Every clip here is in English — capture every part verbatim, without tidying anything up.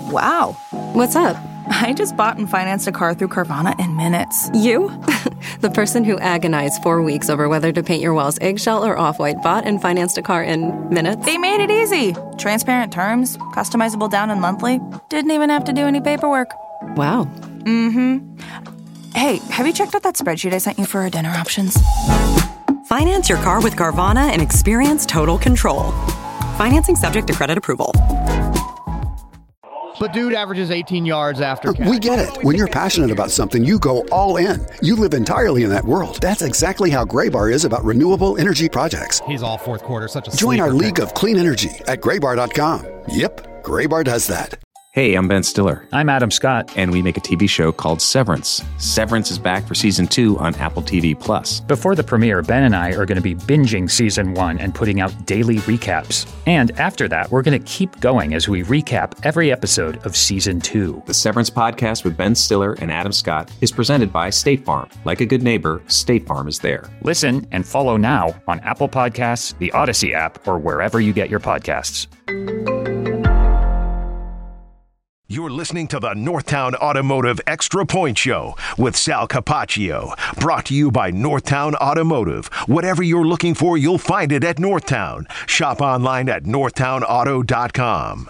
Wow. What's up? I just bought and financed a car through Carvana in minutes. You? The person who agonized four weeks over whether to paint your walls eggshell or off-white bought and financed a car in minutes? They made it easy. Transparent terms, customizable down and monthly. Didn't even have to do any paperwork. Wow. Mm-hmm. Hey, have you checked out that spreadsheet I sent you for our dinner options? Finance your car with Carvana and experience total control. Financing subject to credit approval. But dude averages eighteen yards after catch. We get it. When you're passionate about something, you go all in. You live entirely in that world. That's exactly how Graybar is about renewable energy projects. He's all fourth quarter, such a Join our sleeper league pick. of clean energy at graybar dot com. Yep, Graybar does that. Hey, I'm Ben Stiller. I'm Adam Scott. And we make a T V show called Severance. Severance is back for season two on Apple T V Plus. Before the premiere, Ben and I are going to be binging season one and putting out daily recaps. And after that, we're going to keep going as we recap every episode of season two. The Severance podcast with Ben Stiller and Adam Scott is presented by State Farm. Like a good neighbor, State Farm is there. Listen and follow now on Apple Podcasts, the Odyssey app, or wherever you get your podcasts. You're listening to the Northtown Automotive Extra Point Show with Sal Capaccio. Brought to you by Northtown Automotive. Whatever you're looking for, you'll find it at Northtown. Shop online at northtown auto dot com.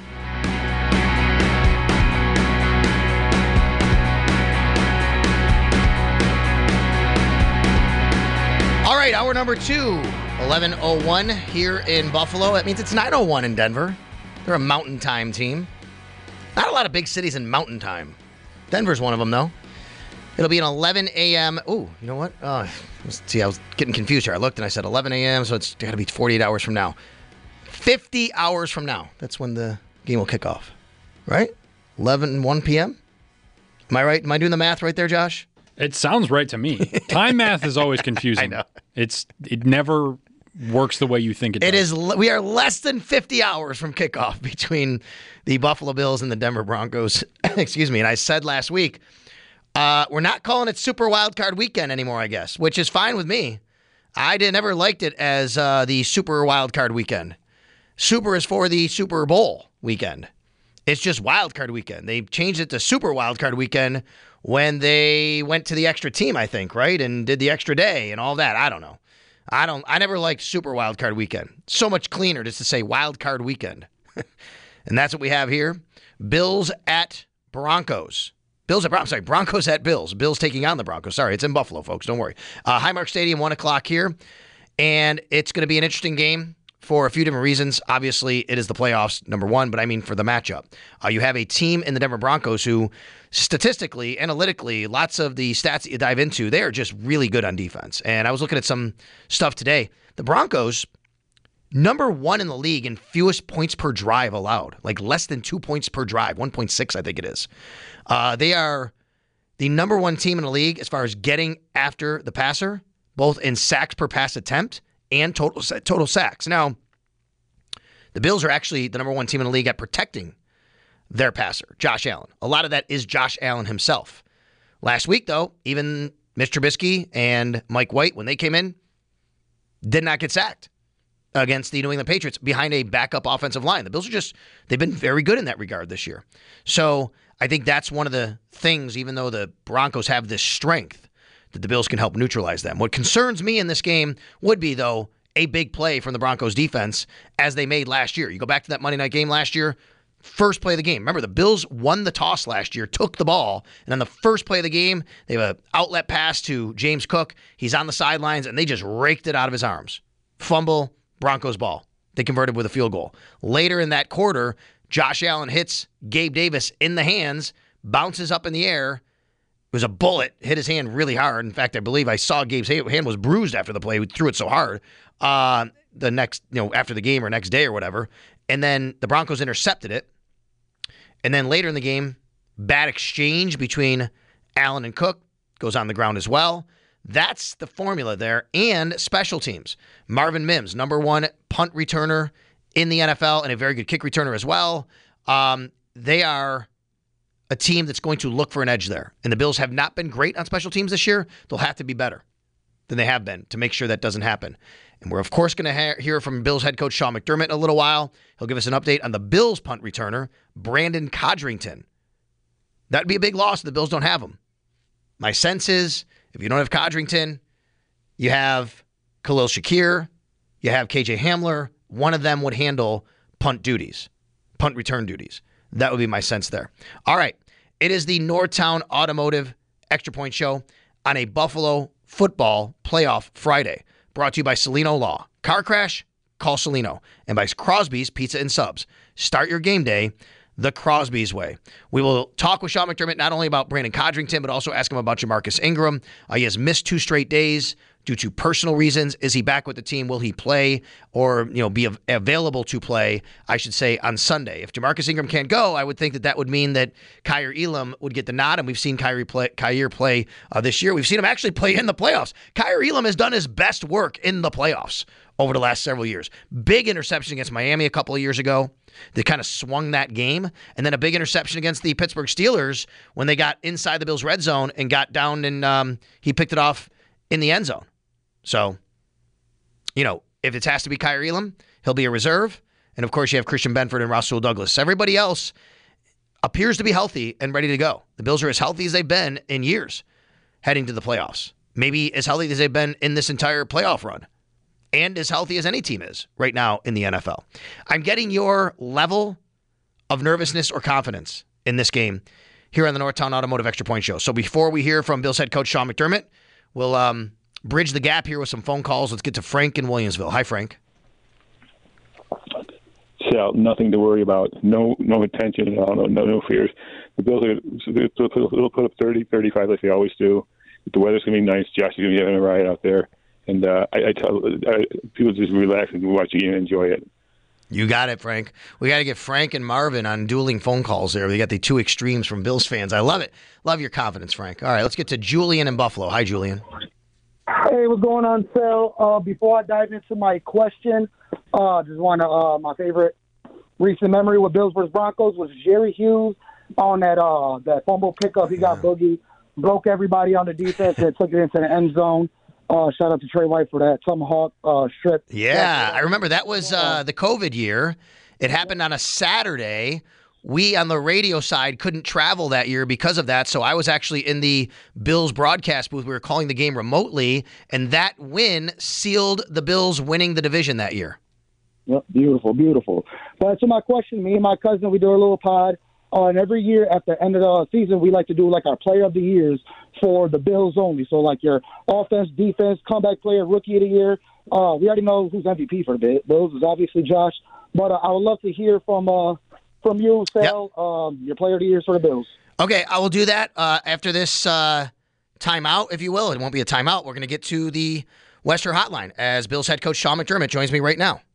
All right, hour number two, eleven oh one here in Buffalo. That means it's nine oh one in Denver. They're a mountain time team. Not a lot of big cities in mountain time. Denver's one of them, though. It'll be an eleven a.m. Oh, you know what? Uh, let's see, I was getting confused here. I looked and I said eleven a.m., so it's got to be forty-eight hours from now. fifty hours from now. That's when the game will kick off. Right? eleven, one p.m.? Am I right? Am I doing the math right there, Josh? It sounds right to me. Time math is always confusing. I know. It's it never works the way you think it does. It is. We are less than fifty hours from kickoff between the Buffalo Bills and the Denver Broncos. Excuse me. And I said last week, uh, we're not calling it Super Wildcard Weekend anymore, I guess, which is fine with me. I did, never liked it as uh, the Super Wildcard Weekend. Super is for the Super Bowl weekend. It's just Wildcard Weekend. They changed it to Super Wildcard Weekend when they went to the extra team, I think, right? And did the extra day and all that. I don't know. I don't. I never liked Super Wildcard Weekend. So much cleaner just to say Wildcard Weekend. And that's what we have here. Bills at Broncos. Bills at I'm sorry, Broncos at Bills. Bills taking on the Broncos. Sorry, it's in Buffalo, folks. Don't worry. Uh, Highmark Stadium, one o'clock here. And it's going to be an interesting game for a few different reasons. Obviously, it is the playoffs, number one, but I mean for the matchup. Uh, you have a team in the Denver Broncos who, statistically, analytically, lots of the stats that you dive into, they are just really good on defense. And I was looking at some stuff today. The Broncos, number one in the league in fewest points per drive allowed, like less than two points per drive, one point six, I think it is. Uh, they are the number one team in the league as far as getting after the passer, both in sacks per pass attempt and total total sacks. Now, the Bills are actually the number one team in the league at protecting their passer, Josh Allen. A lot of that is Josh Allen himself. Last week, though, even Mitch Trubisky and Mike White, when they came in, did not get sacked against the New England Patriots behind a backup offensive line. The Bills are just, they've been very good in that regard this year. So I think that's one of the things, even though the Broncos have this strength, that the Bills can help neutralize them. What concerns me in this game would be, though, a big play from the Broncos defense as they made last year. You go back to that Monday night game last year, first play of the game. Remember, the Bills won the toss last year, took the ball, and on the first play of the game, they have an outlet pass to James Cook. He's on the sidelines, and they just raked it out of his arms. Fumble, Broncos ball. They converted with a field goal. Later in that quarter, Josh Allen hits Gabe Davis in the hands, bounces up in the air. It was a bullet, hit his hand really hard. In fact, I believe I saw Gabe's hand was bruised after the play. He threw it so hard. Uh, the next, you know, after the game or next day or whatever. And then the Broncos intercepted it. And then later in the game, bad exchange between Allen and Cook goes on the ground as well. That's the formula there. And special teams. Marvin Mims, number one punt returner in the N F L and a very good kick returner as well. Um, they are a team that's going to look for an edge there. And the Bills have not been great on special teams this year. They'll have to be better than they have been to make sure that doesn't happen. And we're, of course, going to ha- hear from Bills head coach Sean McDermott in a little while. He'll give us an update on the Bills punt returner, Brandon Codrington. That'd be a big loss if the Bills don't have him. My sense is, if you don't have Codrington, you have Khalil Shakir, you have K J Hamler. One of them would handle punt duties, punt return duties. That would be my sense there. All right. It is the Northtown Automotive Extra Point Show on a Buffalo football playoff Friday. Brought to you by Celino Law. Car crash? Call Celino. And by Crosby's Pizza and Subs. Start your game day the Crosby's way. We will talk with Sean McDermott not only about Brandon Codrington, but also ask him about Jamarcus Ingram. Uh, he has missed two straight days due to personal reasons. Is he back with the team? Will he play or, you know, be av- available to play, I should say, on Sunday? If Jamarcus Ingram can't go, I would think that that would mean that Kaiir Elam would get the nod, and we've seen Kaiir play, Kaiir play uh, this year. We've seen him actually play in the playoffs. Kaiir Elam has done his best work in the playoffs over the last several years. Big interception against Miami a couple of years ago that kind of swung that game, and then a big interception against the Pittsburgh Steelers when they got inside the Bills' red zone and got down, and um, he picked it off in the end zone. So, you know, if it has to be Kaiir Elam, he'll be a reserve. And, of course, you have Christian Benford and Rasul Douglas. Everybody else appears to be healthy and ready to go. The Bills are as healthy as they've been in years heading to the playoffs. Maybe as healthy as they've been in this entire playoff run. And as healthy as any team is right now in the N F L. I'm getting your level of nervousness or confidence in this game here on the Northtown Automotive Extra Point Show. So before we hear from Bills head coach Sean McDermott, we'll um, bridge the gap here with some phone calls. Let's get to Frank in Williamsville. Hi, Frank. Sal, nothing to worry about. No no attention at all. No, no, no fears. The Bills are, they'll put up thirty, thirty-five like they always do. The weather's going to be nice. Josh is going to be having a ride out there. And uh, I, I tell I, people just relax and watch the game and enjoy it. You got it, Frank. We got to get Frank and Marvin on dueling phone calls there. We got the two extremes from Bills fans. I love it. Love your confidence, Frank. All right, let's get to Julian in Buffalo. Hi, Julian. Hey, what's going on, Phil? Uh, before I dive into my question, uh, just want to, uh, my favorite recent memory with Bills versus Broncos was Jerry Hughes on that uh, that fumble pickup. He got boogie, broke everybody on the defense, and took it into the end zone. Uh, shout out to Trey White for that tomahawk uh, strip. Yeah, I remember that was uh, the COVID year. It happened on a Saturday. We on the radio side couldn't travel that year because of that, so I was actually in the Bills broadcast booth. We were calling the game remotely, and that win sealed the Bills winning the division that year. Yep, beautiful, beautiful. But to my question, me and my cousin, we do a little pod. Uh, and every year at the end of the season, we like to do like our player of the years for the Bills only. So like your offense, defense, comeback player, rookie of the year. Uh, we already know who's M V P for the Bills is obviously Josh. But uh, I would love to hear from uh, from you, Sal, yep. um, your player of the year for the Bills. Okay, I will do that uh, after this uh, timeout, if you will. It won't be a timeout. We're going to get to the Wester Hotline as Bills head coach Sean McDermott joins me right now.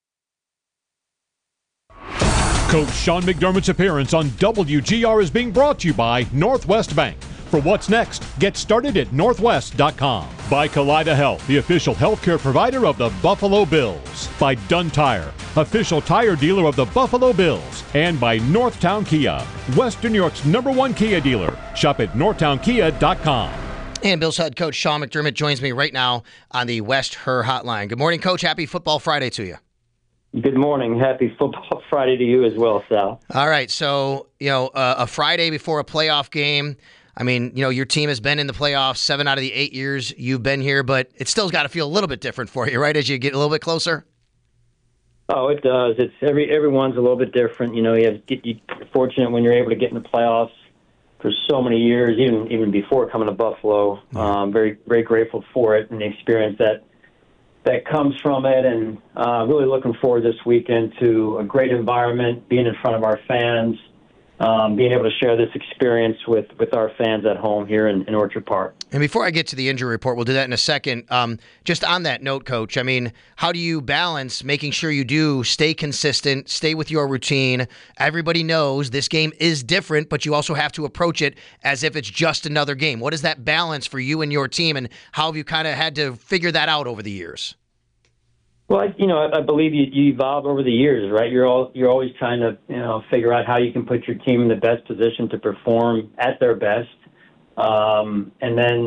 Coach Sean McDermott's appearance on W G R is being brought to you by Northwest Bank. For what's next, get started at northwest dot com. By Kaleida Health, the official healthcare provider of the Buffalo Bills. By Dunn Tire, official tire dealer of the Buffalo Bills. And by Northtown Kia, Western New York's number one Kia dealer. Shop at northtown kia dot com. And Bills head coach Sean McDermott joins me right now on the West Her Hotline. Good morning, Coach. Happy Football Friday to you. Good morning. Happy Football Friday to you as well, Sal. All right. So, you know, uh, a Friday before a playoff game. I mean, you know, your team has been in the playoffs seven out of the eight years you've been here, but it still's got to feel a little bit different for you, right, as you get a little bit closer? Oh, it does. It's every everyone's a little bit different. You know, you have, you're fortunate when you're able to get in the playoffs for so many years, even even before coming to Buffalo. Mm-hmm. Um, very, very grateful for it and the experience that that comes from it, and uh, really looking forward this weekend to a great environment, being in front of our fans, um, being able to share this experience with, with our fans at home here in, in Orchard Park. And before I get to the injury report, we'll do that in a second. Um, just on that note, Coach, I mean, how do you balance making sure you do stay consistent, stay with your routine? Everybody knows this game is different, but you also have to approach it as if it's just another game. What is that balance for you and your team, and how have you kind of had to figure that out over the years? Well, I, you know, I, I believe you, you evolve over the years, right? You're all you're always trying to, you know, figure out how you can put your team in the best position to perform at their best. Um, and then,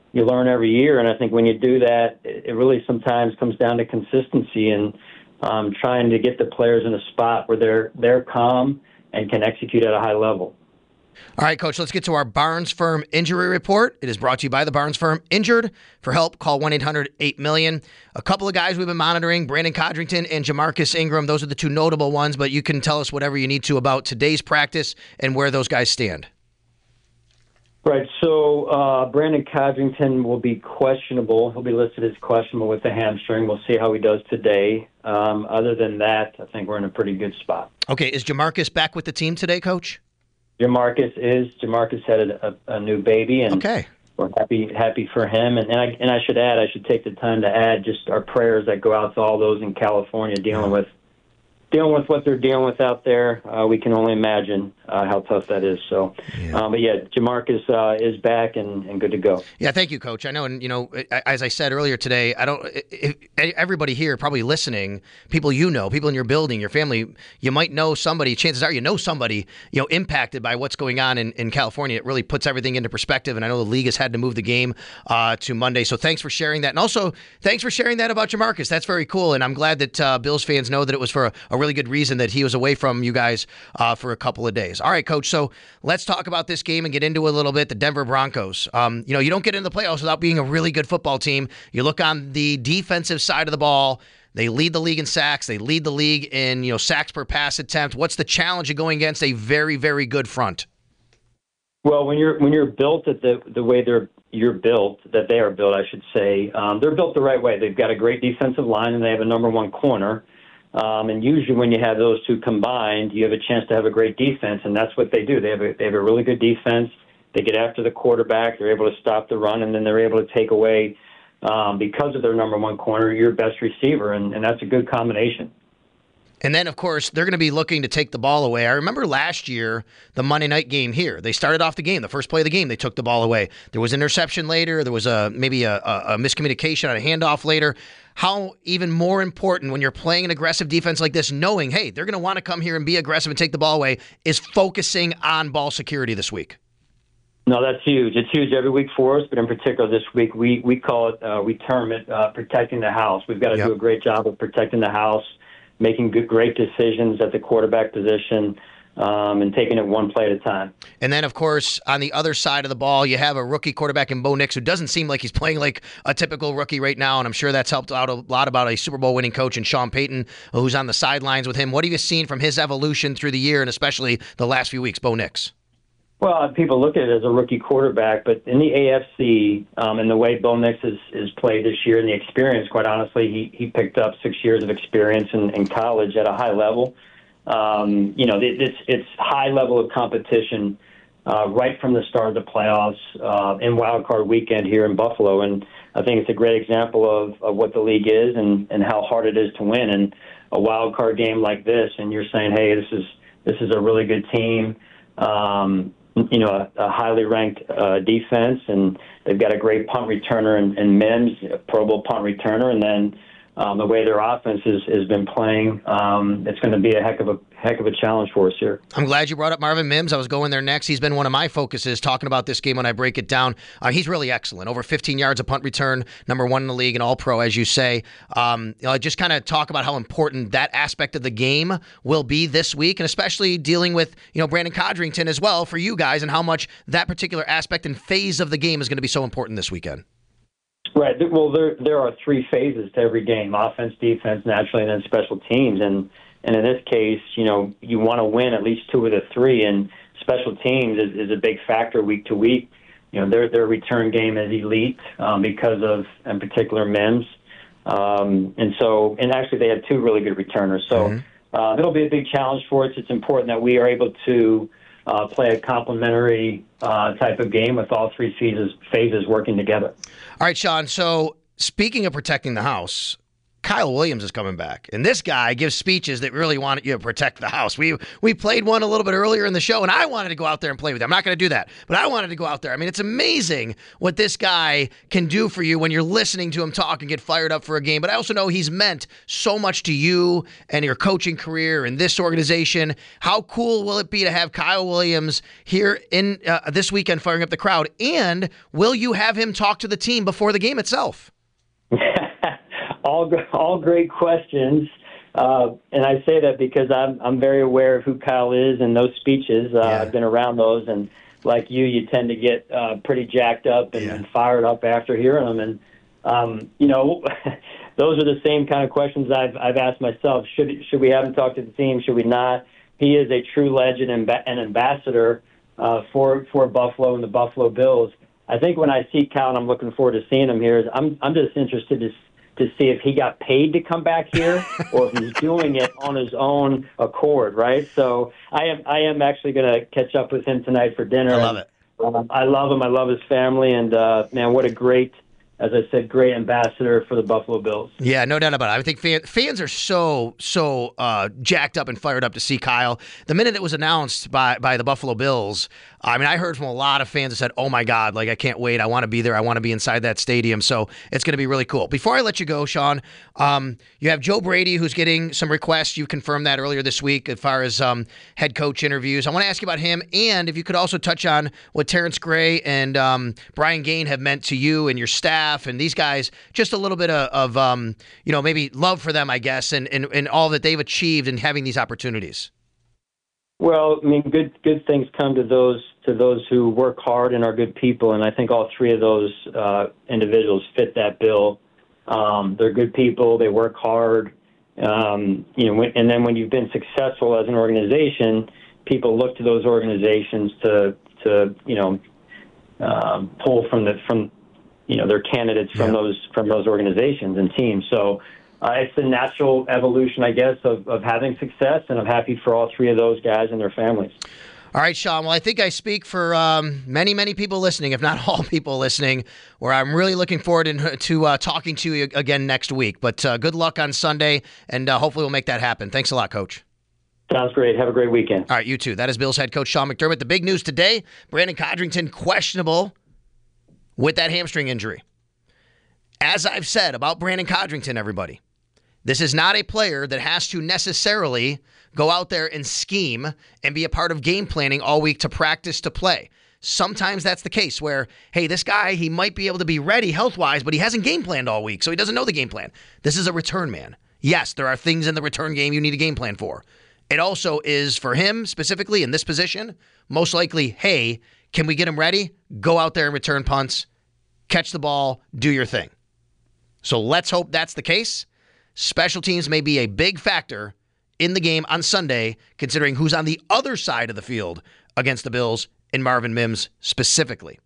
you learn every year. And I think when you do that, it, it really sometimes comes down to consistency and um, trying to get the players in a spot where they're they're calm and can execute at a high level. All right, Coach, let's get to our Barnes Firm injury report. It is brought to you by the Barnes Firm. Injured? For help, call one eight hundred eight million. A couple of guys we've been monitoring, Brandon Codrington and Jamarcus Ingram. Those are the two notable ones, but you can tell us whatever you need to about today's practice and where those guys stand. Right, so uh, Brandon Codrington will be questionable. He'll be listed as questionable with the hamstring. We'll see how he does today. Um, other than that, I think we're in a pretty good spot. Okay, is Jamarcus back with the team today, Coach? Jamarcus is. Jamarcus had a, a new baby, and okay. we're happy happy for him. And, and, I, and I should add, I should take the time to add just our prayers that go out to all those in California dealing with dealing with what they're dealing with out there. Uh, we can only imagine uh, how tough that is. So, yeah. Um, but yeah, Jamarcus uh, is back and, and good to go. Yeah, thank you, Coach. I know, and you know, as I said earlier today, I don't. If, everybody here probably listening, people you know, people in your building, your family, you might know somebody. Chances are, you know somebody, you know, impacted by what's going on in, in California. It really puts everything into perspective. And I know the league has had to move the game uh, to Monday. So thanks for sharing that, and also thanks for sharing that about Jamarcus. That's very cool, and I'm glad that uh, Bills fans know that it was for a, a really good reason that he was away from you guys uh, for a couple of days. All right, Coach, so let's talk about this game and get into it a little bit. The Denver Broncos. Um, you know, you don't get into the playoffs without being a really good football team. You look on the defensive side of the ball, they lead the league in sacks. They lead the league in, you know, sacks per pass attempt. What's the challenge of going against a very, very good front? Well, when you're when you're built at the the way they're you're built, that they are built, I should say, um, they're built the right way. They've got a great defensive line, and they have a number one corner. Um, and usually when you have those two combined, you have a chance to have a great defense, and that's what they do. They have a, they have a really good defense. They get after the quarterback. They're able to stop the run, and then they're able to take away, um, because of their number one corner, your best receiver, and, and that's a good combination. And then, of course, they're going to be looking to take the ball away. I remember last year, the Monday night game here. They started off the game. The first play of the game, they took the ball away. There was an interception later. There was a maybe a, a, a miscommunication on a handoff later. How even more important when you're playing an aggressive defense like this, knowing, hey, they're going to want to come here and be aggressive and take the ball away, is focusing on ball security this week. No, that's huge. It's huge every week for us, but in particular this week, we, we call it, uh, we term it uh, protecting the house. We've got to yep. do a great job of protecting the house, making good, great decisions at the quarterback position, um, and taking it one play at a time. And then, of course, on the other side of the ball, you have a rookie quarterback in Bo Nix who doesn't seem like he's playing like a typical rookie right now, and I'm sure that's helped out a lot about a Super Bowl winning coach in Sean Payton, who's on the sidelines with him. What have you seen from his evolution through the year and especially the last few weeks, Bo Nix? Well, people look at it as a rookie quarterback, but in the A F C, um, and the way Bo Nix is, is played this year and the experience, quite honestly, he, he picked up six years of experience in, in college at a high level. Um, you know, it, it's, it's high level of competition uh, right from the start of the playoffs uh, in Wild Card Weekend here in Buffalo, and I think it's a great example of, of what the league is and, and how hard it is to win in a wild card game like this. And you're saying, hey, this is this is a really good team. Um, you know, a, a highly ranked uh, defense, and they've got a great punt returner in, in Mims, a Pro Bowl punt returner, and then um, the way their offense is, has been playing, um, it's going to be a heck of a heck of a challenge for us here. I'm glad you brought up Marvin Mims. I was going there next. He's been one of my focuses talking about this game when I break it down. Uh, he's really excellent. Over fifteen yards of punt return, number one in the league, and all-pro, as you say. Um, you know, just kind of talk about how important that aspect of the game will be this week, and especially dealing with, you know, Brandon Codrington as well for you guys, and how much that particular aspect and phase of the game is going to be so important this weekend. Right. Well, there there are three phases to every game: offense, defense, naturally, and then special teams. And and in this case, you know, you want to win at least two of the three. And special teams is, is a big factor week to week. You know, their their return game is elite um, because of, in particular, Mims. Um, and so, and actually, they have two really good returners. So mm-hmm. uh, it'll be a big challenge for us. It's important that we are able to Uh, play a complementary uh, type of game with all three phases, phases working together. All right, Sean. So speaking of protecting the house, Kyle Williams is coming back, and this guy gives speeches that really want you to protect the house. We we played one a little bit earlier in the show, and I wanted to go out there and play with him. I'm not going to do that, but I wanted to go out there. I mean, it's amazing what this guy can do for you when you're listening to him talk and get fired up for a game. But I also know he's meant so much to you and your coaching career and this organization. How cool will it be to have Kyle Williams here in uh, this weekend firing up the crowd? And will you have him talk to the team before the game itself? All all great questions, uh, and I say that because I'm I'm very aware of who Kyle is and those speeches. Uh, yeah. I've been around those, and like you, you tend to get uh, pretty jacked up and, yeah. and fired up after hearing them. And um, you know, those are the same kind of questions I've I've asked myself. Should should we have him talk to the team? Should we not? He is a true legend and an ambassador uh, for for Buffalo and the Buffalo Bills. I think when I see Kyle, and I'm looking forward to seeing him here, is I'm I'm just interested to. to see if he got paid to come back here or if he's doing it on his own accord, right? So I am I am actually going to catch up with him tonight for dinner. I love it. Um, I love him. I love his family. And, uh, man, what a great, as I said, great ambassador for the Buffalo Bills. Yeah, no doubt about it. I think fan, fans are so, so uh, jacked up and fired up to see Kyle. The minute it was announced by, by the Buffalo Bills, I mean, I heard from a lot of fans that said, oh, my God, like, I can't wait. I want to be there. I want to be inside that stadium. So it's going to be really cool. Before I let you go, Sean, um, you have Joe Brady, who's getting some requests. You confirmed that earlier this week as far as um, head coach interviews. I want to ask you about him, and if you could also touch on what Terrence Gray and um, Brian Gaine have meant to you and your staff and these guys, just a little bit of, of um, you know, maybe love for them, I guess, and, and, and all that they've achieved in having these opportunities. Well, I mean, good good things come to those to those who work hard and are good people, and I think all three of those uh, individuals fit that bill. Um, they're good people. They work hard. Um, you know, when, and then when you've been successful as an organization, people look to those organizations to to you know um, pull from the from you know their candidates from yeah. those from those organizations and teams. So. Uh, it's the natural evolution, I guess, of, of having success, and I'm happy for all three of those guys and their families. All right, Sean. Well, I think I speak for um, many, many people listening, if not all people listening, where I'm really looking forward in, to uh, talking to you again next week. But uh, good luck on Sunday, and uh, hopefully we'll make that happen. Thanks a lot, Coach. Sounds great. Have a great weekend. All right, you too. That is Bills head coach Sean McDermott. The big news today, Brandon Codrington questionable with that hamstring injury. As I've said about Brandon Codrington, everybody, this is not a player that has to necessarily go out there and scheme and be a part of game planning all week to practice to play. Sometimes that's the case where, hey, this guy, he might be able to be ready health-wise, but he hasn't game planned all week, so he doesn't know the game plan. This is a return man. Yes, there are things in the return game you need a game plan for. It also is, for him specifically in this position, most likely, hey, can we get him ready? Go out there and return punts, catch the ball, do your thing. So let's hope that's the case. Special teams may be a big factor in the game on Sunday, considering who's on the other side of the field against the Bills and Marvin Mims specifically.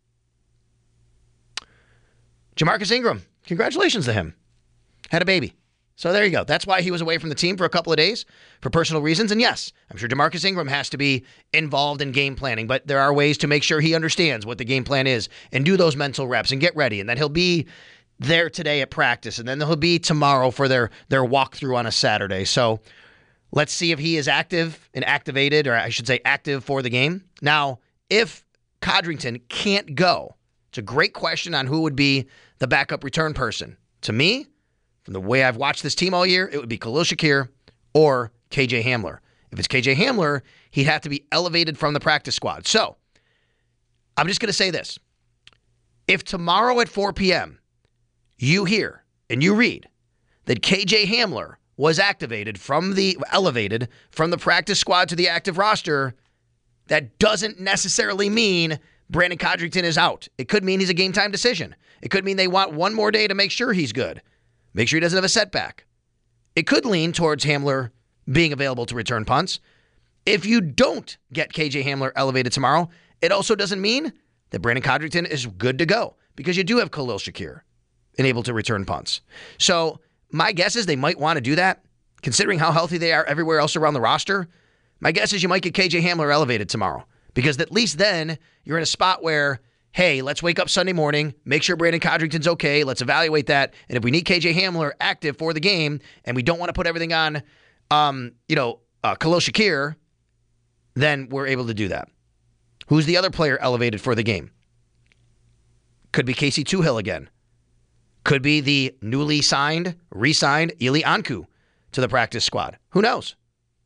Jamarcus Ingram, congratulations to him. Had a baby. So there you go. That's why he was away from the team for a couple of days for personal reasons. And yes, I'm sure Jamarcus Ingram has to be involved in game planning, but there are ways to make sure he understands what the game plan is and do those mental reps and get ready. And then he'll be there today at practice, and then he'll be tomorrow for their, their walkthrough on a Saturday. So let's see if he is active and activated, or I should say active for the game. Now, if Codrington can't go, it's a great question on who would be the backup return person. To me, from the way I've watched this team all year, it would be Khalil Shakir or K J Hamler. If it's K J Hamler, he'd have to be elevated from the practice squad. So I'm just going to say this. If tomorrow at four p.m., you hear and you read that K J Hamler was activated from the elevated from the practice squad to the active roster, that doesn't necessarily mean Brandon Codrington is out. It could mean he's a game time decision. It could mean they want one more day to make sure he's good. Make sure he doesn't have a setback. It could lean towards Hamler being available to return punts. If you don't get K J Hamler elevated tomorrow, it also doesn't mean that Brandon Codrington is good to go, because you do have Khalil Shakir and able to return punts. So my guess is they might want to do that, considering how healthy they are everywhere else around the roster. My guess is you might get K J Hamler elevated tomorrow, because at least then you're in a spot where hey, let's wake up Sunday morning, make sure Brandon Codrington's okay, let's evaluate that, and if we need K J Hamler active for the game, and we don't want to put everything on, um, you know, uh, Khalil Shakir, then we're able to do that. Who's the other player elevated for the game? Could be Casey Tuhill again. Could be the newly signed, re-signed Ili Anku to the practice squad. Who knows?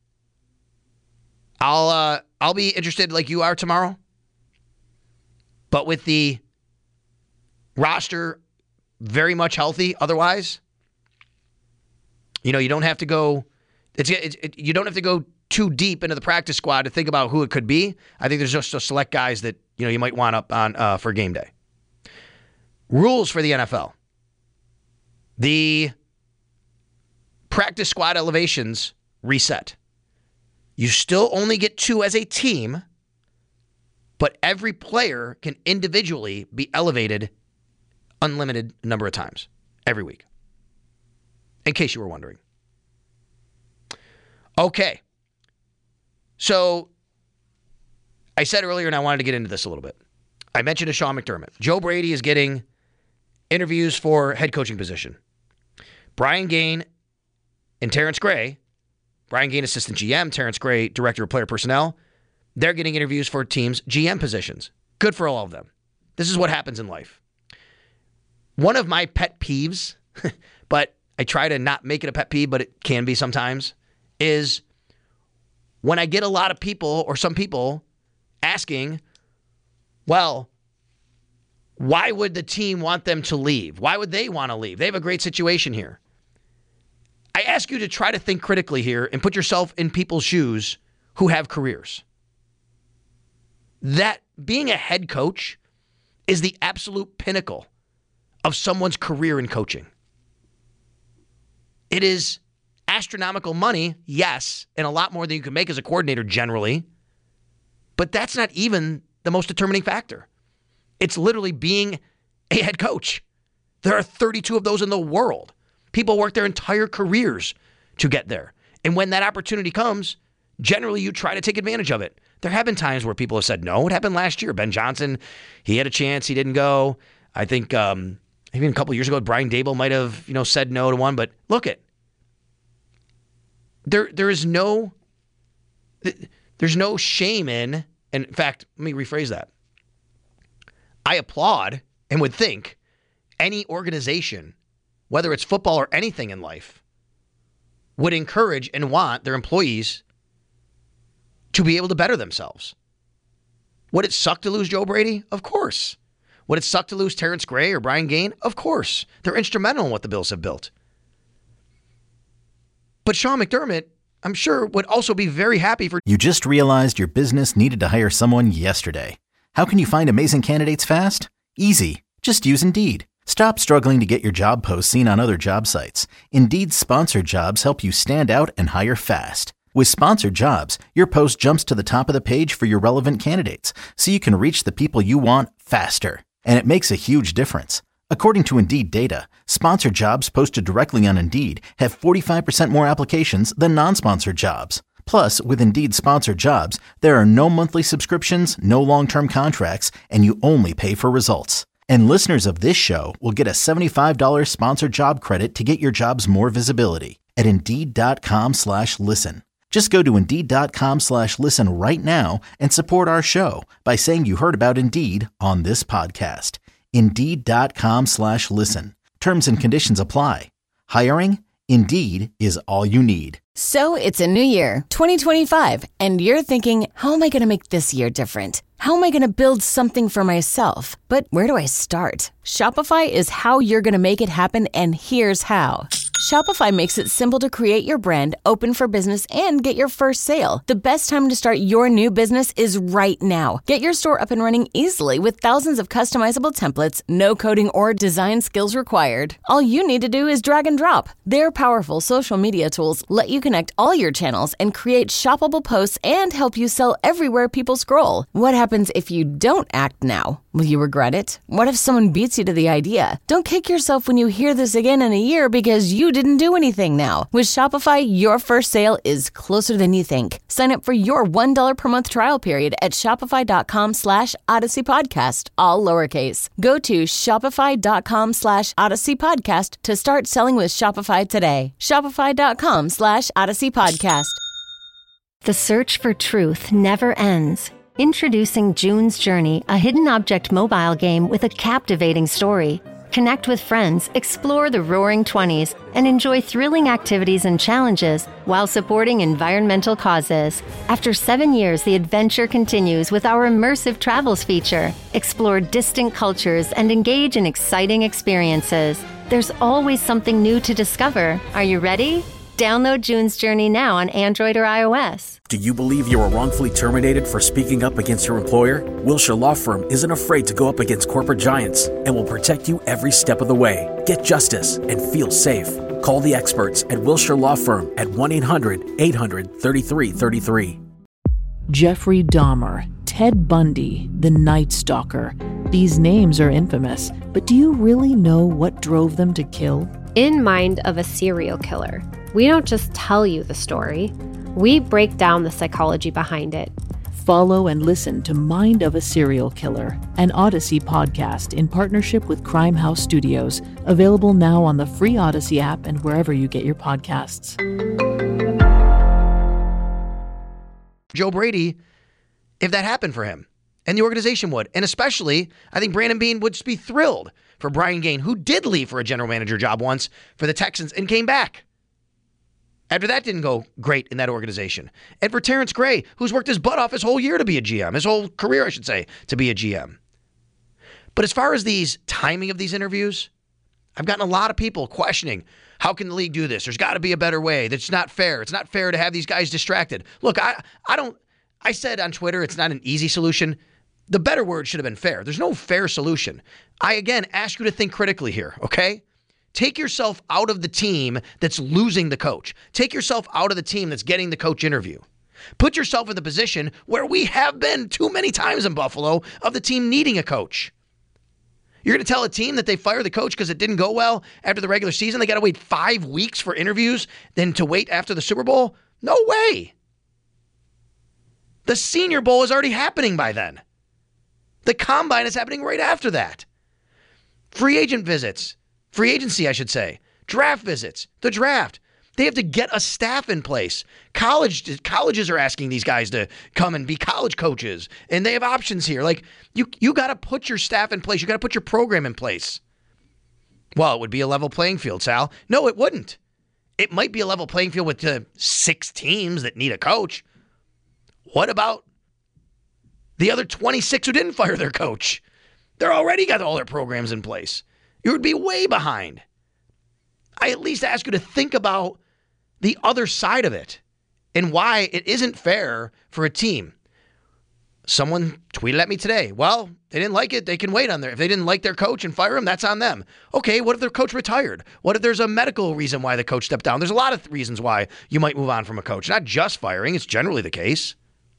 I'll uh, I'll be interested like you are tomorrow. But with the roster very much healthy otherwise, you know, you don't have to go it's, it's it, you don't have to go too deep into the practice squad to think about who it could be. I think there's just a select guys that, you know, you might want up on uh, for game day. Rules for the N F L. The practice squad elevations reset. You still only get two as a team, but every player can individually be elevated unlimited number of times every week. In case you were wondering. Okay. So, I said earlier, and I wanted to get into this a little bit. I mentioned to Sean McDermott. Joe Brady is getting interviews for head coaching position. Brian Gaine and Terrence Gray, Brian Gaine, assistant G M, Terrence Gray, director of player personnel, they're getting interviews for teams' G M positions. Good for all of them. This is what happens in life. One of my pet peeves, but I try to not make it a pet peeve, but it can be sometimes, is when I get a lot of people or some people asking, well, why would the team want them to leave? Why would they want to leave? They have a great situation here. I ask you to try to think critically here and put yourself in people's shoes who have careers. That being a head coach is the absolute pinnacle of someone's career in coaching. It is astronomical money, yes, and a lot more than you can make as a coordinator generally, but that's not even the most determining factor. It's literally being a head coach. There are thirty-two of those in the world. People work their entire careers to get there. And when that opportunity comes, generally you try to take advantage of it. There have been times where people have said no. It happened last year. Ben Johnson, he had a chance. He didn't go. I think um, even a couple years ago, Brian Dable might have, you know, said no to one. But look it. There, there is no, there's no shame in, and in fact, let me rephrase that. I applaud and would think any organization, whether it's football or anything in life, would encourage and want their employees to be able to better themselves. Would it suck to lose Joe Brady? Of course. Would it suck to lose Terrence Gray or Brian Gaine? Of course. They're instrumental in what the Bills have built. But Sean McDermott, I'm sure, would also be very happy for... You just realized your business needed to hire someone yesterday. How can you find amazing candidates fast? Easy. Just use Indeed. Stop struggling to get your job posts seen on other job sites. Indeed's sponsored jobs help you stand out and hire fast. With sponsored jobs, your post jumps to the top of the page for your relevant candidates, so you can reach the people you want faster. And it makes a huge difference. According to Indeed data, sponsored jobs posted directly on Indeed have forty-five percent more applications than non-sponsored jobs. Plus, with Indeed sponsored jobs, there are no monthly subscriptions, no long-term contracts, and you only pay for results. And listeners of this show will get a seventy-five dollars sponsored job credit to get your jobs more visibility at Indeed.com slash listen. Just go to Indeed.com slash listen right now and support our show by saying you heard about Indeed on this podcast. Indeed.com slash listen. Terms and conditions apply. Hiring? Indeed is all you need. So it's a new year, twenty twenty-five, and you're thinking, how am I going to make this year different? How am I going to build something for myself? But where do I start? Shopify is how you're going to make it happen, and here's how. Shopify makes it simple to create your brand, open for business, and get your first sale. The best time to start your new business is right now. Get your store up and running easily with thousands of customizable templates, no coding or design skills required. All you need to do is drag and drop. Their powerful social media tools let you connect all your channels and create shoppable posts and help you sell everywhere people scroll. What happens if you don't act now? Will you regret it? What if someone beats you to the idea? Don't kick yourself when you hear this again in a year because you you didn't do anything now. With Shopify, your first sale is closer than you think. Sign up for your one dollar per month trial period at shopify.com slash Odyssey Podcast, all lowercase. Go to shopify.com slash Odyssey Podcast to start selling with Shopify today. Shopify.com slash Odyssey Podcast. The search for truth never ends. Introducing June's Journey, a hidden object mobile game with a captivating story. Connect with friends, explore the Roaring Twenties, and enjoy thrilling activities and challenges while supporting environmental causes. After seven years, the adventure continues with our immersive travels feature. Explore distant cultures and engage in exciting experiences. There's always something new to discover. Are you ready? Download June's Journey now on Android or iOS. Do you believe you were wrongfully terminated for speaking up against your employer? Wilshire Law Firm isn't afraid to go up against corporate giants and will protect you every step of the way. Get justice and feel safe. Call the experts at Wilshire Law Firm at one eight hundred eight hundred thirty-three thirty-three. Jeffrey Dahmer, Ted Bundy, the Night Stalker. These names are infamous, but do you really know what drove them to kill? In Mind of a Serial Killer, we don't just tell you the story, we break down the psychology behind it. Follow and listen to Mind of a Serial Killer, an Odyssey podcast in partnership with Crime House Studios, available now on the free Odyssey app and wherever you get your podcasts. Joe Brady, if that happened for him, and the organization would, and especially, I think Brandon Beane would just be thrilled for Brian Gaine, who did leave for a general manager job once for the Texans and came back after that didn't go great in that organization. And for Terrence Gray, who's worked his butt off his whole year to be a G M, his whole career, I should say, to be a G M. But as far as these timing of these interviews, I've gotten a lot of people questioning, how can the league do this? There's got to be a better way. That's not fair. It's not fair to have these guys distracted. Look, I, I don't, I said on Twitter, it's not an easy solution. The better word should have been fair. There's no fair solution. I, again, ask you to think critically here, okay? Take yourself out of the team that's losing the coach. Take yourself out of the team that's getting the coach interview. Put yourself in the position where we have been too many times in Buffalo of the team needing a coach. You're going to tell a team that they fire the coach because it didn't go well after the regular season? They got to wait five weeks for interviews, then to wait after the Super Bowl? No way. The Senior Bowl is already happening by then. The Combine is happening right after that. Free agent visits. Free agency, I should say. Draft visits. The draft. They have to get a staff in place. College colleges are asking these guys to come and be college coaches, and they have options here. Like, you you got to put your staff in place. You got to put your program in place. Well, it would be a level playing field, Sal. No, it wouldn't. It might be a level playing field with uh, six teams that need a coach. What about the other twenty-six who didn't fire their coach? They're already got all their programs in place. You would be way behind. I at least ask you to think about the other side of it and why it isn't fair for a team. Someone tweeted at me today. Well, they didn't like it. They can wait on there. If they didn't like their coach and fire him, that's on them. Okay, what if their coach retired? What if there's a medical reason why the coach stepped down? There's a lot of th- reasons why you might move on from a coach. Not just firing. It's generally the case.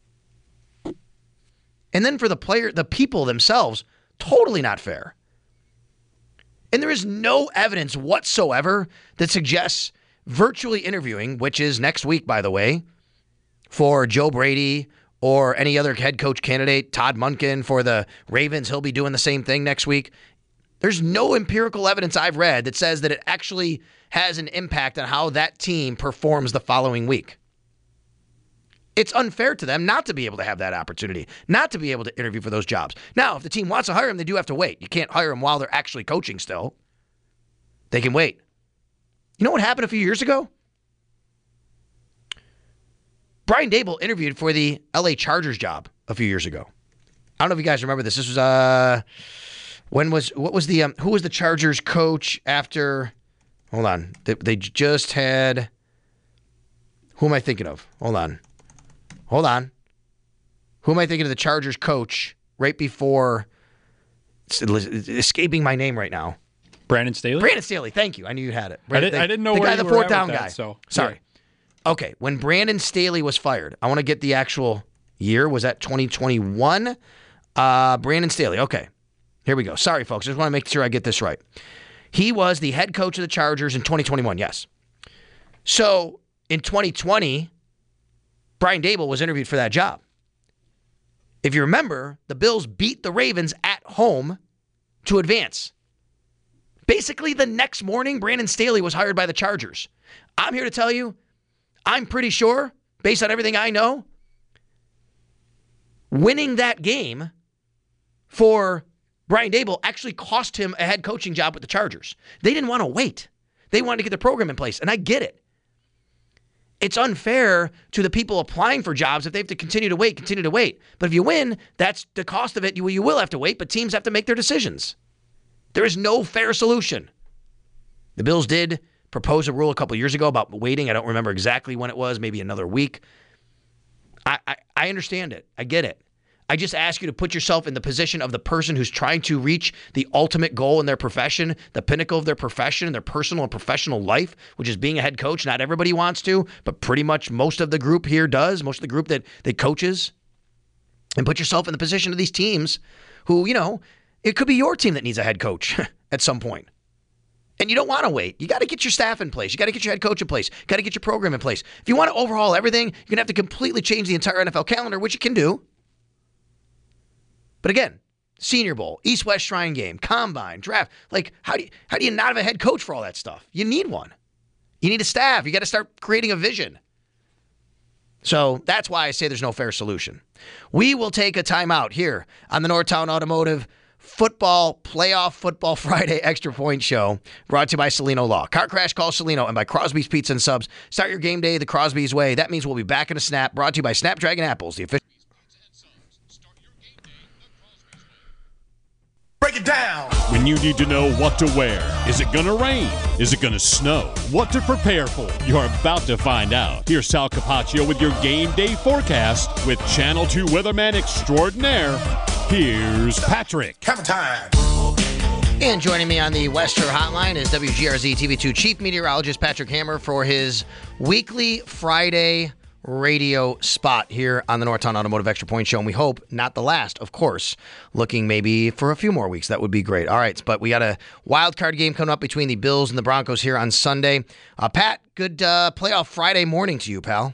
And then for the player, the people themselves, totally not fair. And there is no evidence whatsoever that suggests virtually interviewing, which is next week, by the way, for Joe Brady or any other head coach candidate, Todd Monken for the Ravens, he'll be doing the same thing next week. There's no empirical evidence I've read that says that it actually has an impact on how that team performs the following week. It's unfair to them not to be able to have that opportunity, not to be able to interview for those jobs. Now, if the team wants to hire them, they do have to wait. You can't hire them while they're actually coaching still. They can wait. You know what happened a few years ago? Brian Daboll interviewed for the L A Chargers job a few years ago. I don't know if you guys remember this. This was, uh, when was, what was the, um, who was the Chargers coach after, hold on. They, they just had, who am I thinking of? Hold on. Hold on. Who am I thinking of the Chargers coach right before, it's escaping my name right now. Brandon Staley? Brandon Staley, thank you. I knew you had it. I, did, the, I didn't know the where guy, you the were fourth at down with guy. That, so, Sorry. Yeah. Okay, when Brandon Staley was fired, I want to get the actual year. Was that twenty twenty-one? Uh, Brandon Staley. Okay, here we go. Sorry, folks. I just want to make sure I get this right. He was the head coach of the Chargers in twenty twenty-one, yes. So in twenty twenty, Brian Daboll was interviewed for that job. If you remember, the Bills beat the Ravens at home to advance. Basically, the next morning, Brandon Staley was hired by the Chargers. I'm here to tell you, I'm pretty sure, based on everything I know, winning that game for Brian Daboll actually cost him a head coaching job with the Chargers. They didn't want to wait. They wanted to get the program in place, and I get it. It's unfair to the people applying for jobs if they have to continue to wait, continue to wait. But if you win, that's the cost of it. You, you will have to wait, but teams have to make their decisions. There is no fair solution. The Bills did propose a rule a couple years ago about waiting. I don't remember exactly when it was, maybe another week. I, I, I understand it. I get it. I just ask you to put yourself in the position of the person who's trying to reach the ultimate goal in their profession, the pinnacle of their profession, their personal and professional life, which is being a head coach. Not everybody wants to, but pretty much most of the group here does, most of the group that, that coaches. And put yourself in the position of these teams who, you know, it could be your team that needs a head coach at some point. And you don't want to wait. You got to get your staff in place. You got to get your head coach in place. You got to get your program in place. If you want to overhaul everything, you're going to have to completely change the entire N F L calendar, which you can do. But again, Senior Bowl, East-West Shrine Game, Combine, Draft. Like, how do you, how do you not have a head coach for all that stuff? You need one. You need a staff. You got to start creating a vision. So that's why I say there's no fair solution. We will take a timeout here on the Northtown Automotive Football Playoff Football Friday Extra Point Show, brought to you by Celino Law. Car Crash, call Celino, and by Crosby's Pizza and Subs. Start your game day the Crosby's way. That means we'll be back in a snap, brought to you by Snapdragon Apples, the official. Break it down. When you need to know what to wear. Is it going to rain? Is it going to snow? What to prepare for? You're about to find out. Here's Sal Capaccio with your game day forecast with Channel two weatherman extraordinaire. Here's Patrick. Have a time. And joining me on the Western Hotline is W G R Z T V two Chief Meteorologist Patrick Hammer for his weekly Friday radio spot here on the Northtown Automotive Extra Point Show. And we hope not the last, of course, looking maybe for a few more weeks. That would be great. All right, but we got a wild card game coming up between the Bills and the Broncos here on Sunday. Uh, Pat, good uh, playoff Friday morning to you, pal.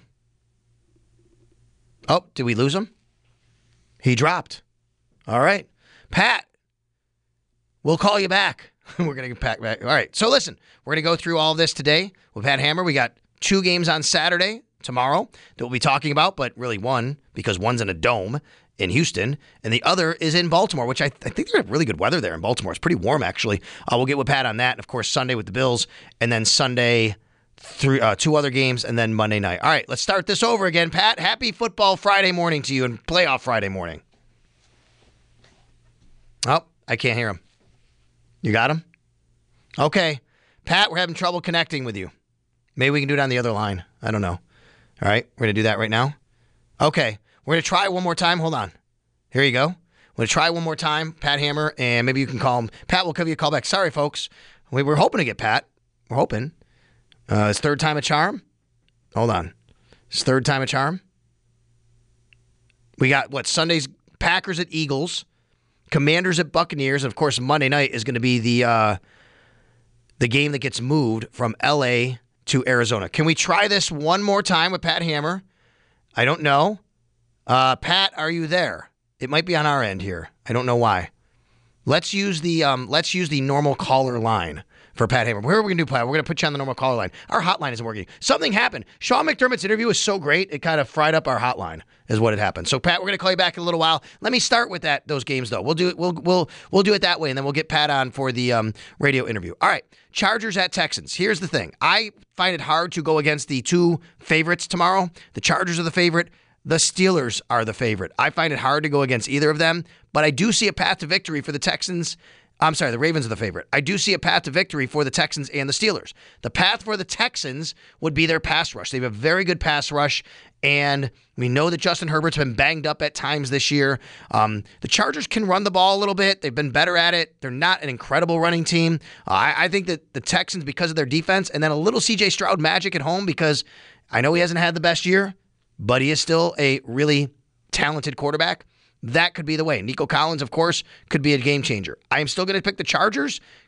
Oh, did we lose him? He dropped. All right. Pat, we'll call you back. We're going to get Pat back. All right. So listen, we're going to go through all of this today with Pat Hammer. We got two games on Saturday, tomorrow, that we'll be talking about, but really one, because one's in a dome in Houston, and the other is in Baltimore, which I, th- I think they have really good weather there in Baltimore. It's pretty warm, actually. Uh, we'll get with Pat on that. And, of course, Sunday with the Bills, and then Sunday, three, uh, two other games, and then Monday night. All right, let's start this over again. Pat, happy football Friday morning to you and playoff Friday morning. Oh, I can't hear him. You got him? Okay. Pat, we're having trouble connecting with you. Maybe we can do it on the other line. I don't know. All right, we're going to do that right now. Okay, we're going to try one more time. Hold on. Here you go. We're going to try one more time, Pat Hammer, and maybe you can call him. Pat will give you a call back. Sorry, folks. We were hoping to get Pat. We're hoping. Uh, his third time a charm. Hold on. His third time a charm. We got, what, Sunday's Packers at Eagles, Commanders at Buccaneers, and, of course, Monday night is going to be the uh, the game that gets moved from L A to Arizona. Can we try this one more time with Pat Hammer? I don't know. Uh, Pat, are you there? It might be on our end here. I don't know why. Let's use the um, let's use the normal caller line for Pat Hammer. Where are we going to do, Pat? We're going to put you on the normal caller line. Our hotline isn't working. Something happened. Sean McDermott's interview was so great, it kind of fried up our hotline, is what had happened. So, Pat, we're going to call you back in a little while. Let me start with that those games, though. We'll do it. We'll we'll we'll do it that way, and then we'll get Pat on for the um, radio interview. All right, Chargers at Texans. Here's the thing. I find it hard to go against the two favorites tomorrow. The Chargers are the favorite. The Steelers are the favorite. I find it hard to go against either of them, but I do see a path to victory for the Texans. I'm sorry, the Ravens are the favorite. I do see a path to victory for the Texans and the Steelers. The path for the Texans would be their pass rush. They have a very good pass rush, and we know that Justin Herbert's been banged up at times this year. Um, the Chargers can run the ball a little bit. They've been better at it. They're not an incredible running team. Uh, I, I think that the Texans, because of their defense, and then a little C J Stroud magic at home, because I know he hasn't had the best year, but he is still a really talented quarterback. That could be the way. Nico Collins, of course, could be a game changer. I am still going to pick the Chargers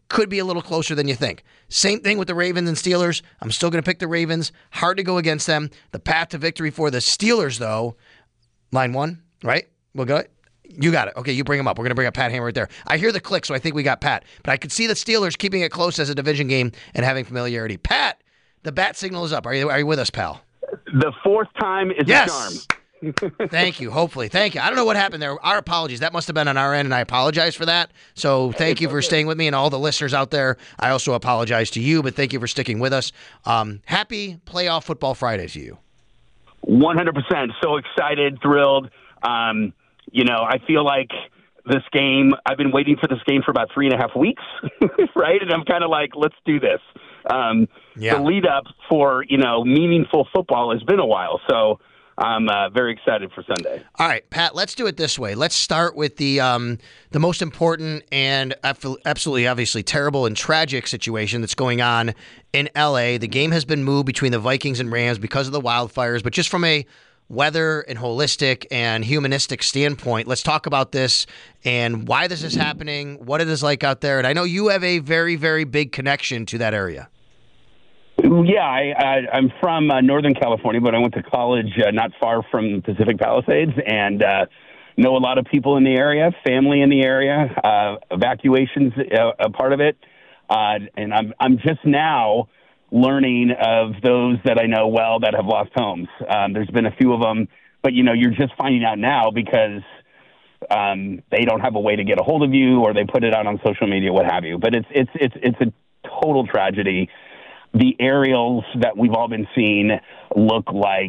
could be a little closer than you think. Same thing with the Ravens and Steelers. I'm still going to pick the Ravens. Hard to go against them. The path to victory for the Steelers, though, line one, right? We'll go. You got it. Okay, you bring them up. We're going to bring up Pat Hammer right there. I hear the click, so I think we got Pat. But I could see the Steelers keeping it close as a division game and having familiarity. Pat, the bat signal is up. Are you, are you with us, pal? The fourth time is yes. a charm. Thank you. Hopefully. Thank you. I don't know what happened there. Our apologies. That must have been on our end, and I apologize for that. So thank you for staying with me, and all the listeners out there. I also apologize to you, but thank you for sticking with us. Um, happy Playoff Football Friday to you. one hundred percent. So excited, thrilled. Um, you know, I feel like this game, I've been waiting for this game for about three and a half weeks, right? And I'm kind of like, let's do this. Um, yeah. The lead up for, you know, meaningful football has been a while. So I'm uh, very excited for Sunday. All right, Pat, let's do it this way. Let's start with the um, the most important and absolutely, obviously, terrible and tragic situation that's going on in L A. The game has been moved between the Vikings and Rams because of the wildfires, but just from a weather and holistic and humanistic standpoint, let's talk about this and why this is happening, what it is like out there. And I know you have a very, very big connection to that area. Yeah, I, I, I'm from uh, Northern California, but I went to college uh, not far from Pacific Palisades and uh, know a lot of people in the area, family in the area, uh, evacuations uh, a part of it. Uh, and I'm I'm just now learning of those that I know well that have lost homes. Um, there's been a few of them, but, you know, you're just finding out now because um, they don't have a way to get a hold of you or they put it out on social media, what have you. But it's it's it's it's a total tragedy. The aerials that we've all been seeing look like,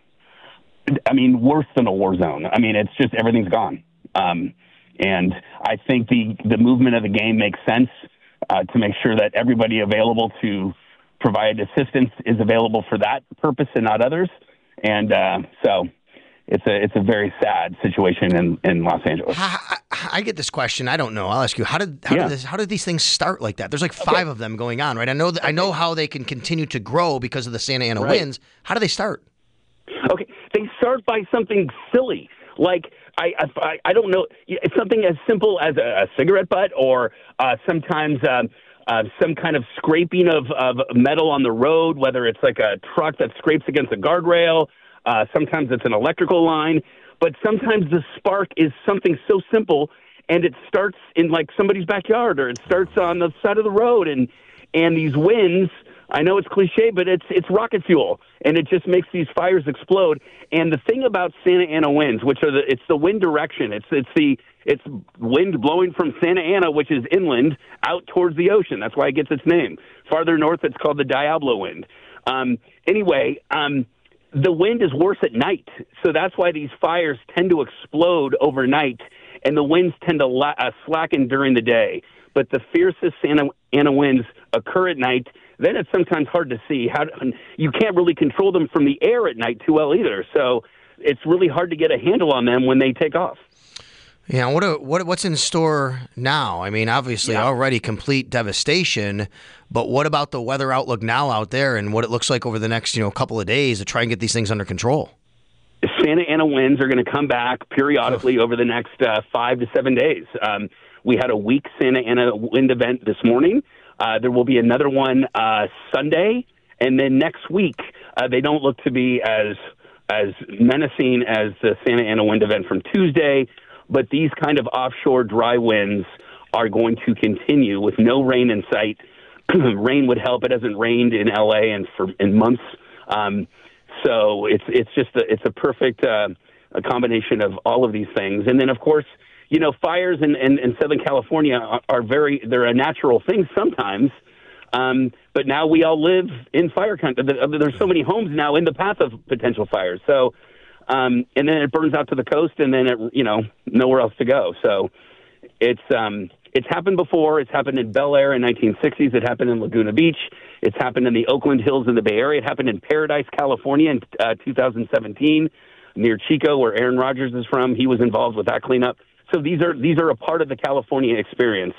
I mean, worse than a war zone. I mean, it's just everything's gone. Um, and I think the, the movement of the game makes sense uh, to make sure that everybody available to provide assistance is available for that purpose and not others. And uh, so it's a it's a very sad situation in, in Los Angeles. I, I, I get this question. I don't know. I'll ask you. How did how yeah. did this how did these things start like that? There's like five okay. of them going on, right? I know that, I know how they can continue to grow because of the Santa Ana right. winds. How do they start? Okay, they start by something silly, like I I, I don't know. It's something as simple as a, a cigarette butt, or uh, sometimes uh, uh, some kind of scraping of, of metal on the road, whether it's like a truck that scrapes against a guardrail. Uh, sometimes it's an electrical line, but sometimes the spark is something so simple, and it starts in like somebody's backyard, or it starts on the side of the road, and and these winds. I know it's cliche, but it's it's rocket fuel, and it just makes these fires explode. And the thing about Santa Ana winds, which are the it's the wind direction, it's it's the it's wind blowing from Santa Ana, which is inland, out towards the ocean. That's why it gets its name. Farther north, it's called the Diablo wind. Um, anyway. Um, The wind is worse at night, so that's why these fires tend to explode overnight, and the winds tend to la- uh, slacken during the day. But the fiercest Santa Ana winds occur at night. Then it's sometimes hard to see. How to, you can't really control them from the air at night too well either, so it's really hard to get a handle on them when they take off. Yeah, what are, what what's in store now? I mean, obviously yeah. already complete devastation, but what about the weather outlook now out there and what it looks like over the next, you know, couple of days to try and get these things under control? Santa Ana winds are going to come back periodically oh. over the next uh, five to seven days. Um, we had a weak Santa Ana wind event this morning. Uh, there will be another one uh, Sunday, and then next week uh, they don't look to be as as menacing as the Santa Ana wind event from Tuesday. But these kind of offshore dry winds are going to continue with no rain in sight. Rain would help. It hasn't rained in L A in for in months, um, so it's it's just a, it's a perfect uh, a combination of all of these things. And then, of course, you know, fires in, in, in Southern California are, are very they're a natural thing sometimes. Um, but now we all live in fire country. There's so many homes now in the path of potential fires. So. Um, and then it burns out to the coast, and then it, you know, nowhere else to go. So it's um, it's happened before. It's happened in Bel Air in nineteen sixties. It happened in Laguna Beach. It's happened in the Oakland Hills in the Bay Area. It happened in Paradise, California in uh, two thousand seventeen, near Chico, where Aaron Rodgers is from. He was involved with that cleanup. So these are these are a part of the California experience.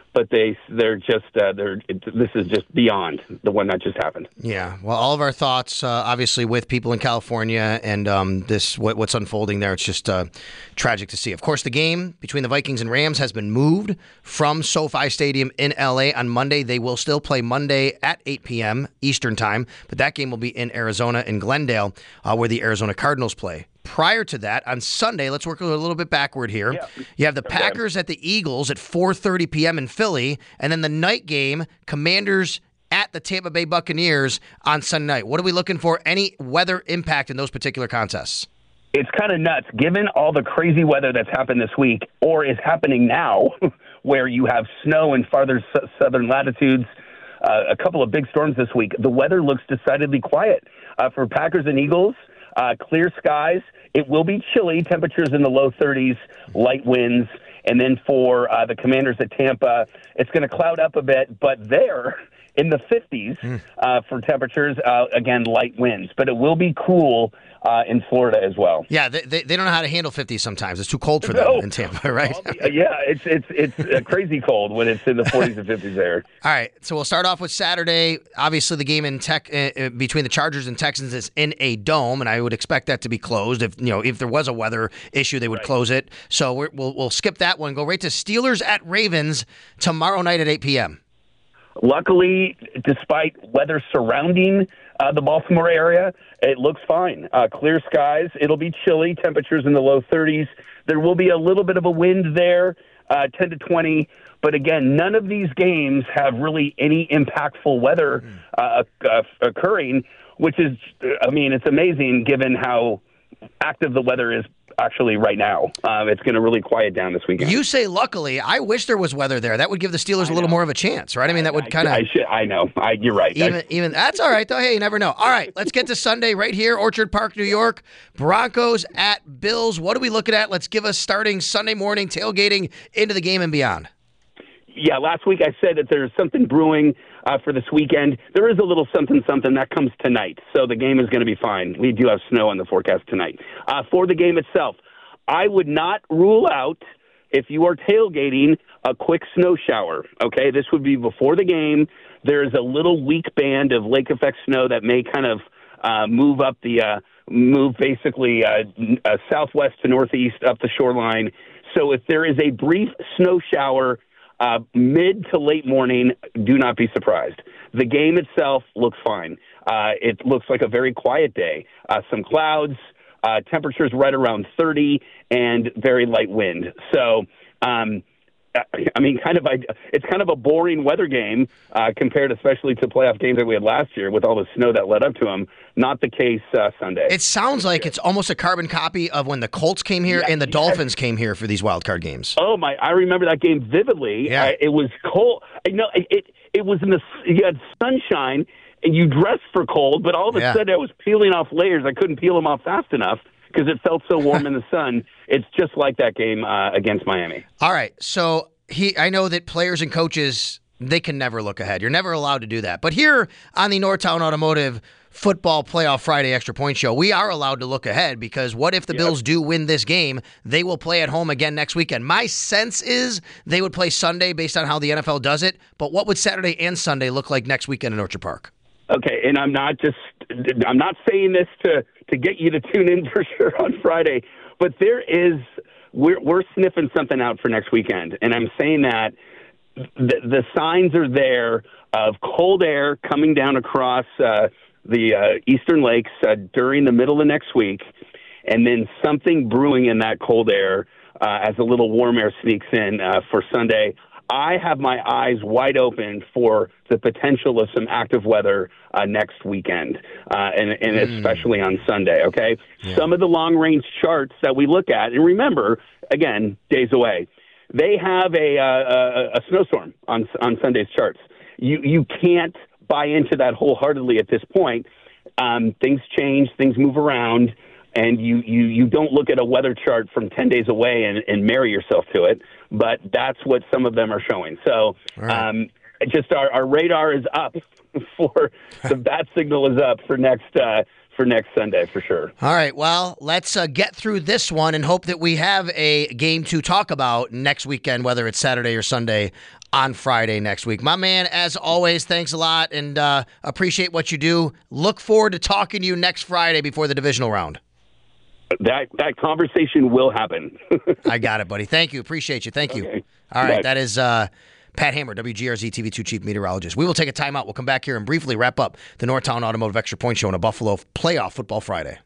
but they they're just uh, they're it, this is just beyond the one that just happened. Yeah, well, all of our thoughts, uh, obviously, with people in California and um, this what, what's unfolding there. It's just uh, tragic to see. Of course, the game between the Vikings and Rams has been moved from SoFi Stadium in L A on Monday. They will still play Monday at eight p.m. Eastern Time, but that game will be in Arizona, in Glendale, uh, where the Arizona Cardinals play. Prior to that, on Sunday, let's work a little bit backward here. Yeah. You have the okay. Packers at the Eagles at four thirty p.m. in Philly, and then the night game, Commanders at the Tampa Bay Buccaneers on Sunday night. What are we looking for? Any weather impact in those particular contests? It's kind of nuts, given all the crazy weather that's happened this week, or is happening now, where you have snow in farther s- southern latitudes, uh, a couple of big storms this week. The weather looks decidedly quiet. Uh, for Packers and Eagles, uh, clear skies. It will be chilly, temperatures in the low thirties, light winds. And then for uh, the Commanders at Tampa, it's going to cloud up a bit, but there in the fifties mm. uh, for temperatures, uh, again, light winds. But it will be cool uh, in Florida as well. Yeah, they, they they don't know how to handle fifties sometimes. It's too cold for them no. in Tampa, right? yeah, it's it's it's uh, crazy cold when it's in the forties and fifties there. All right, so we'll start off with Saturday. Obviously, the game in tech uh, between the Chargers and Texans is in a dome, and I would expect that to be closed. If you know if there was a weather issue, they would right. close it. So we're, we'll we'll skip that one. Go right to Steelers at Ravens tomorrow night at eight p.m. Luckily, despite weather surrounding uh, the Baltimore area, it looks fine. Uh, clear skies. It'll be chilly. Temperatures in the low thirties. There will be a little bit of a wind there, uh, ten to twenty. But again, none of these games have really any impactful weather uh, uh, occurring, which is, I mean, it's amazing given how active the weather is actually right now. Uh, it's going to really quiet down this weekend. You say luckily. I wish there was weather there. That would give the Steelers a little more of a chance, right? I mean, that would kind of... I, I, I know. I, you're right. Even, I, even That's all right, though. Hey, you never know. All right, let's get to Sunday right here, Orchard Park, New York. Broncos at Bills. What are we looking at? Let's give us starting Sunday morning, tailgating into the game and beyond. Yeah, last week I said that there's something brewing uh, for this weekend. There is a little something, something that comes tonight, so the game is going to be fine. We do have snow on the forecast tonight. Uh, for the game itself, I would not rule out, if you are tailgating, a quick snow shower, okay? This would be before the game. There's a little weak band of lake effect snow that may kind of uh, move up the, uh, move basically uh, uh, southwest to northeast up the shoreline. So if there is a brief snow shower uh, mid to late morning, do not be surprised. The game itself looks fine. Uh, it looks like a very quiet day. Uh, some clouds. Uh, temperatures right around thirty and very light wind. So, um, I mean, kind of, it's kind of a boring weather game uh, compared especially to playoff games that we had last year with all the snow that led up to them. Not the case uh, Sunday. It sounds like it's almost a carbon copy of when the Colts came here yeah, and the yeah. Dolphins came here for these wild card games. Oh, my. I remember that game vividly. Yeah. Uh, it was cold. You know, it, it, it was in the, you had sunshine. And you dressed for cold, but all of a yeah. sudden I was peeling off layers. I couldn't peel them off fast enough because it felt so warm in the sun. It's just like that game uh, against Miami. All right. So he, I know that players and coaches, they can never look ahead. You're never allowed to do that. But here on the Northtown Automotive Football Playoff Friday Extra Point Show, we are allowed to look ahead because what if the yep. Bills do win this game? They will play at home again next weekend. My sense is they would play Sunday based on how the N F L does it. But what would Saturday and Sunday look like next weekend in Orchard Park? Okay, and I'm not just I'm not saying this to, to get you to tune in for sure on Friday, but there is we're we're sniffing something out for next weekend, and I'm saying that the, the signs are there of cold air coming down across uh, the uh, eastern lakes uh, during the middle of next week, and then something brewing in that cold air uh, as a little warm air sneaks in uh, for Sunday. I have my eyes wide open for the potential of some active weather uh, next weekend, uh, and, and mm. especially on Sunday, okay? Yeah. Some of the long-range charts that we look at, and remember, again, days away, they have a, uh, a, a snowstorm on on Sunday's charts. You, you can't buy into that wholeheartedly at this point. Um, things change, things move around, and you, you, you don't look at a weather chart from ten days away and, and marry yourself to it, but that's what some of them are showing. So right. um, just our, our radar is up for the bat signal is up for next uh, for next Sunday for sure. All right, well, let's uh, get through this one and hope that we have a game to talk about next weekend, whether it's Saturday or Sunday on Friday next week. My man, as always, thanks a lot and uh, appreciate what you do. Look forward to talking to you next Friday before the divisional round. That that conversation will happen. I got it, buddy. Thank you. Appreciate you. Thank you. Okay. All right, Bye. that is uh, Pat Hammer, W G R Z T V two Chief Meteorologist. We will take a timeout. We'll come back here and briefly wrap up the Northtown Automotive Extra Point Show on a Buffalo Playoff Football Friday.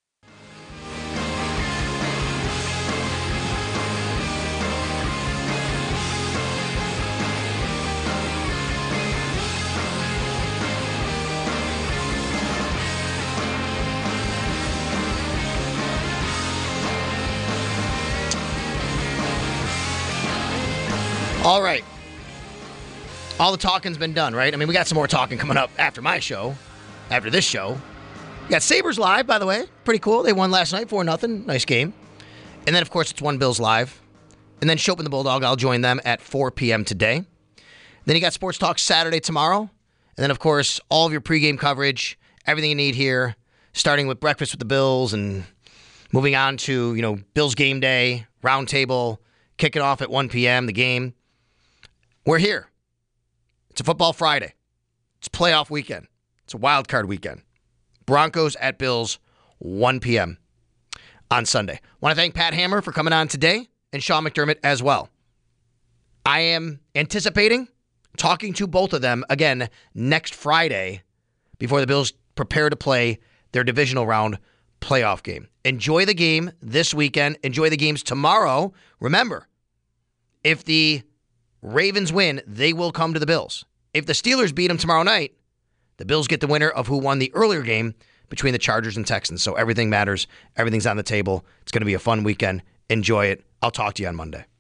All right. All the talking's been done, right? I mean, we got some more talking coming up after my show, after this show. We got Sabres live, by the way. Pretty cool. They won last night four nothing. Nice game. And then, of course, it's One Bills live. And then Chopin the Bulldog, I'll join them at four p.m. today. Then you got Sports Talk Saturday tomorrow. And then, of course, all of your pregame coverage, everything you need here, starting with Breakfast with the Bills and moving on to, you know, Bills game day, roundtable, kicking off at one p.m., the game. We're here. It's a football Friday. It's playoff weekend. It's a wild card weekend. Broncos at Bills, one p.m. on Sunday. Want to thank Pat Hammer for coming on today and Sean McDermott as well. I am anticipating talking to both of them again next Friday before the Bills prepare to play their divisional round playoff game. Enjoy the game this weekend. Enjoy the games tomorrow. Remember, if the Ravens win, they will come to the Bills. If the Steelers beat them tomorrow night, the Bills get the winner of who won the earlier game between the Chargers and Texans. So everything matters. Everything's on the table. It's going to be a fun weekend. Enjoy it. I'll talk to you on Monday.